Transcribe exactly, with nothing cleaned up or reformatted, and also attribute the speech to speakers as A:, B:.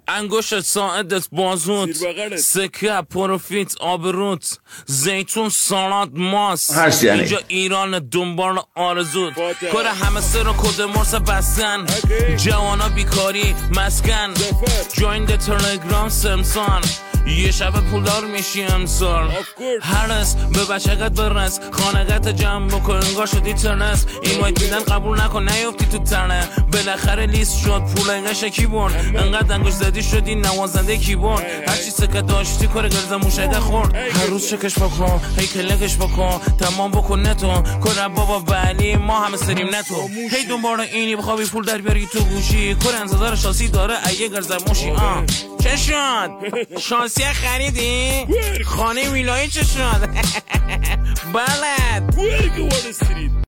A: انگشت ساعدت بازوت، سکه پروفیت آبروت، زیتون سالاد ماست،
B: یعنی.
A: اینجا ایران دنبال آرزوت. کره همه سر و کد مرس بستن، جوانا بیکاری مسکن، جوین ده تلگرام سمسان، یه شب پولدار میشی امسال. هرس به بچگت برس، خانگت جمع بکن انگار شدی ترنس. این وایت میدن قبول نکن نیفتی تو ترنه، بالاخره لیست شد پول انگش کیبورد، انقدر انگوش زدی شدی نوازنده کیبورد. هرچی سکت داشتی کار گرزه موشگه خورد. هر روز چکش بکن هی کلکش بکن تمام بکن نتون کره بابا ولی ما همه سریم نتو. هی دنبال اینی بخوابی پول در بیاری تو گوشی، کره انتظار شاسی داره ایه گرزه موشی. آه چه شد؟ شانسی خریدی؟ خانه ویلایی چه شد؟ بلد